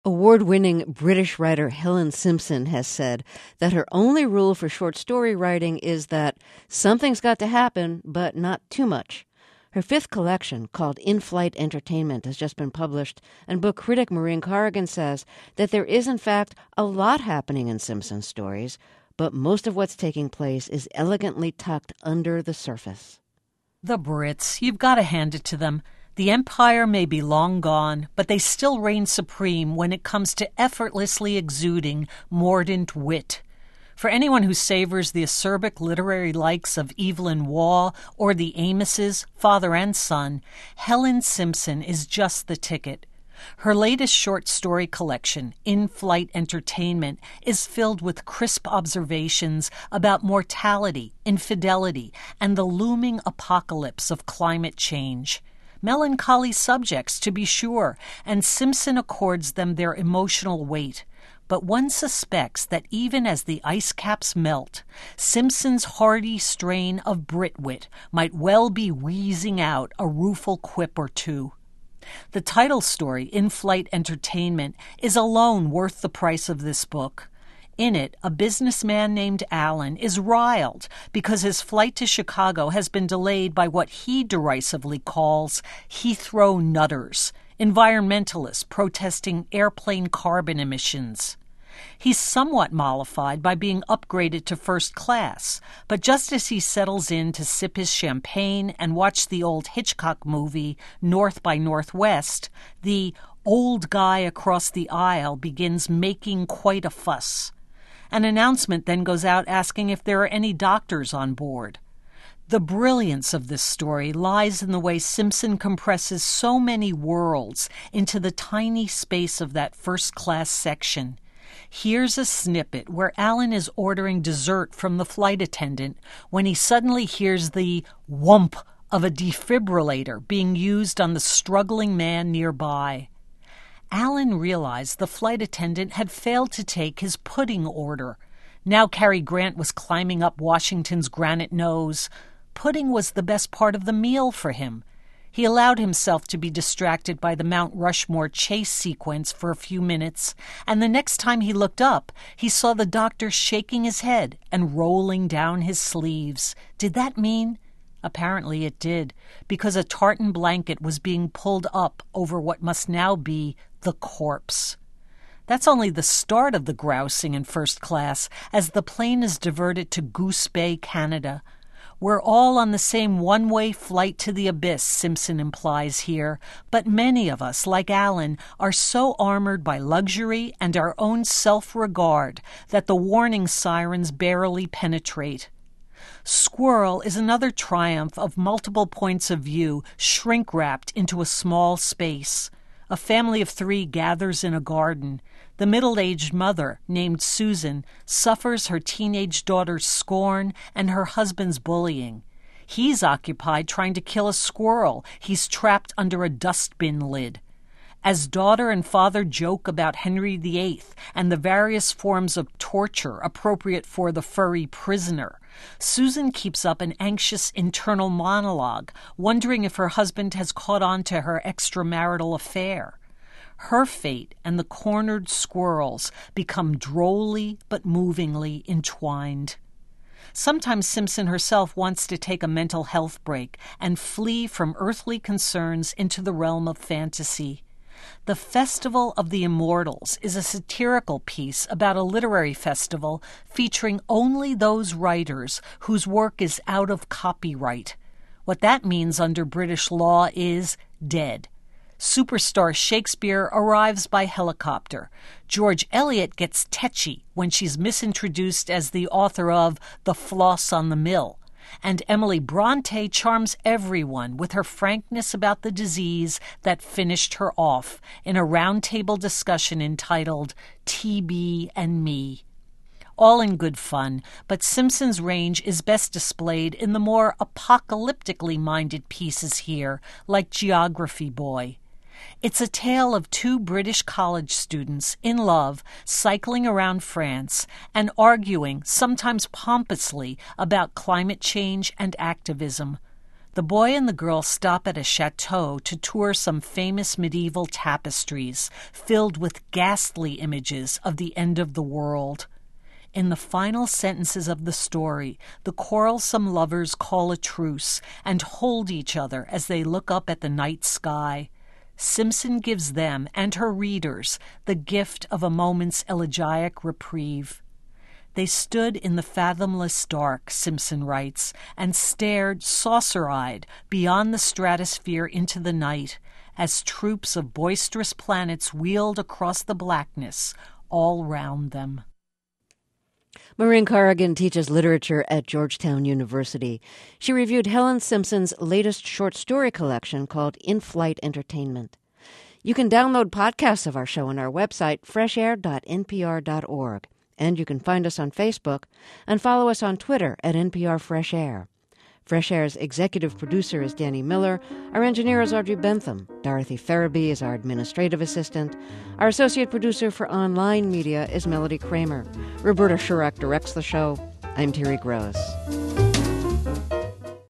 Award-winning British writer Helen Simpson has said that her only rule for short story writing is that something's got to happen, but not too much. Her fifth collection, called In-Flight Entertainment, has just been published, and book critic Maureen Corrigan says that there is, in fact, a lot happening in Simpson's stories, but most of what's taking place is elegantly tucked under the surface. The Brits, you've got to hand it to them. The empire may be long gone, but they still reign supreme when it comes to effortlessly exuding mordant wit. For anyone who savors the acerbic literary likes of Evelyn Waugh or the Amoses, father and son, Helen Simpson is just the ticket. Her latest short story collection, In-Flight Entertainment, is filled with crisp observations about mortality, infidelity, and the looming apocalypse of climate change. Melancholy subjects, to be sure, and Simpson accords them their emotional weight. But one suspects that even as the ice caps melt, Simpson's hearty strain of Britwit might well be wheezing out a rueful quip or two. The title story, In-Flight Entertainment, is alone worth the price of this book. In it, a businessman named Alan is riled because his flight to Chicago has been delayed by what he derisively calls Heathrow nutters, environmentalists protesting airplane carbon emissions. He's somewhat mollified by being upgraded to first class, but just as he settles in to sip his champagne and watch the old Hitchcock movie North by Northwest, the old guy across the aisle begins making quite a fuss. An announcement then goes out asking if there are any doctors on board. The brilliance of this story lies in the way Simpson compresses so many worlds into the tiny space of that first-class section. Here's a snippet where Alan is ordering dessert from the flight attendant when he suddenly hears the whump of a defibrillator being used on the struggling man nearby. Alan realized the flight attendant had failed to take his pudding order. Now Cary Grant was climbing up Washington's granite nose. Pudding was the best part of the meal for him. He allowed himself to be distracted by the Mount Rushmore chase sequence for a few minutes, and the next time he looked up, he saw the doctor shaking his head and rolling down his sleeves. Did that mean? Apparently it did, because a tartan blanket was being pulled up over what must now be the corpse. That's only the start of the grousing in first class, as the plane is diverted to Goose Bay, Canada. We're all on the same one-way flight to the abyss, Simpson implies here, but many of us, like Alan, are so armored by luxury and our own self-regard that the warning sirens barely penetrate. Squirrel is another triumph of multiple points of view shrink-wrapped into a small space. A family of 3 gathers in a garden. The middle-aged mother, named Susan, suffers her teenage daughter's scorn and her husband's bullying. He's occupied trying to kill a squirrel he's trapped under a dustbin lid. As daughter and father joke about Henry VIII and the various forms of torture appropriate for the furry prisoner, Susan keeps up an anxious internal monologue, wondering if her husband has caught on to her extramarital affair. Her fate and the cornered squirrels become drolly but movingly entwined. Sometimes Simpson herself wants to take a mental health break and flee from earthly concerns into the realm of fantasy. The Festival of the Immortals is a satirical piece about a literary festival featuring only those writers whose work is out of copyright. What that means under British law is dead. Superstar Shakespeare arrives by helicopter. George Eliot gets tetchy when she's misintroduced as the author of The Floss on the Mill. And Emily Bronte charms everyone with her frankness about the disease that finished her off in a roundtable discussion entitled TB and Me. All in good fun, but Simpson's range is best displayed in the more apocalyptically minded pieces here, like Geography Boy. It's a tale of 2 British college students in love cycling around France and arguing, sometimes pompously, about climate change and activism. The boy and the girl stop at a chateau to tour some famous medieval tapestries filled with ghastly images of the end of the world. In the final sentences of the story, the quarrelsome lovers call a truce and hold each other as they look up at the night sky. Simpson gives them and her readers the gift of a moment's elegiac reprieve. They stood in the fathomless dark, Simpson writes, and stared saucer-eyed beyond the stratosphere into the night as troops of boisterous planets wheeled across the blackness all round them. Maureen Corrigan teaches literature at Georgetown University. She reviewed Helen Simpson's latest short story collection called In-Flight Entertainment. You can download podcasts of our show on our website, freshair.npr.org. And you can find us on Facebook and follow us on Twitter at NPR Fresh Air. Fresh Air's executive producer is Danny Miller. Our engineer is Audrey Bentham. Dorothy Farabee is our administrative assistant. Our associate producer for online media is Melody Kramer. Roberta Shurak directs the show. I'm Terry Gross.